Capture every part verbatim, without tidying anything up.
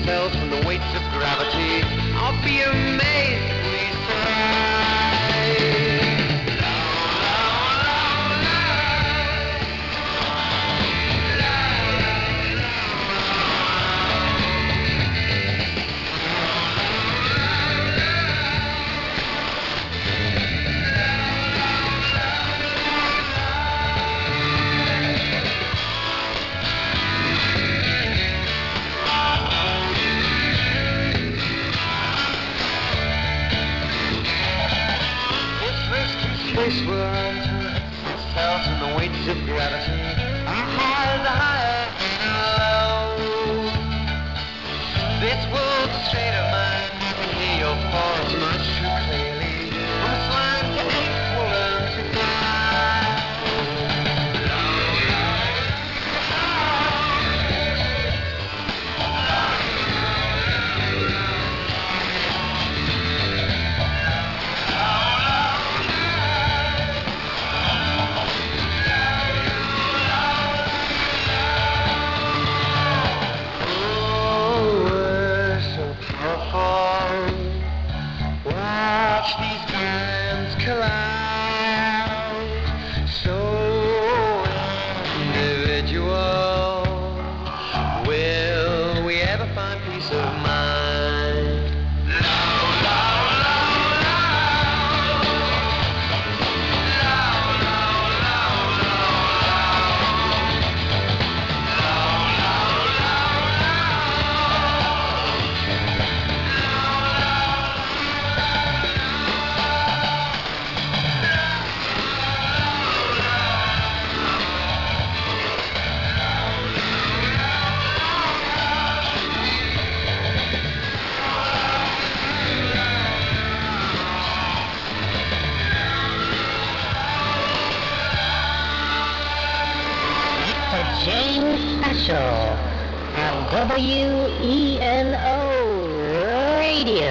fell from the weights of gravity. I'll be amazed if we survive. Space world fell from the weights of gravity. I'm higher, the higher and low. This world's a state of mind. I can hear your thoughts much too clearly. From swine to ape, we'll learn to fly. Watch these minds collide, so individual. Will we ever find peace of mind? James Special on W E N O Radio.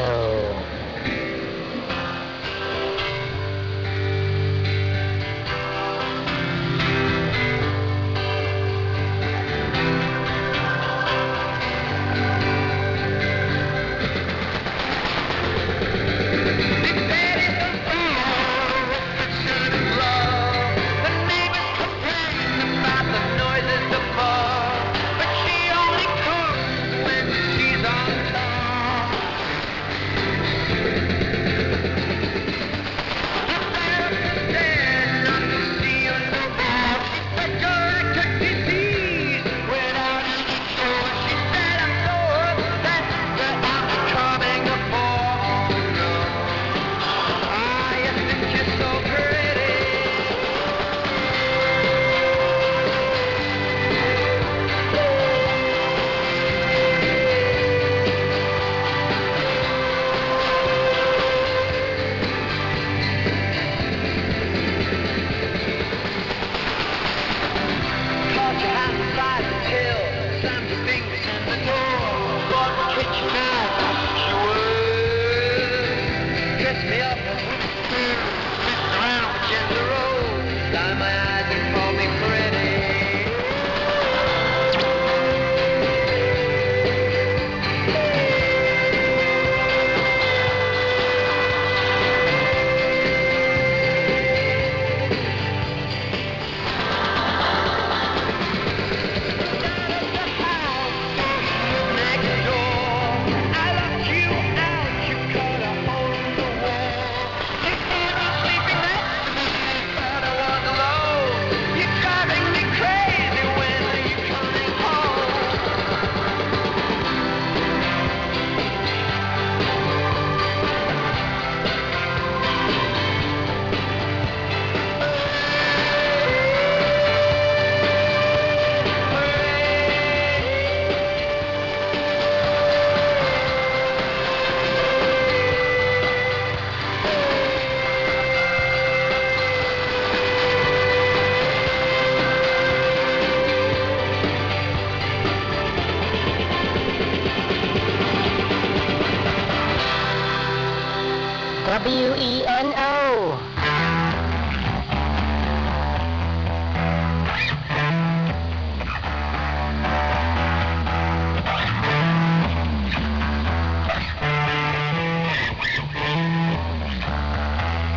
W E O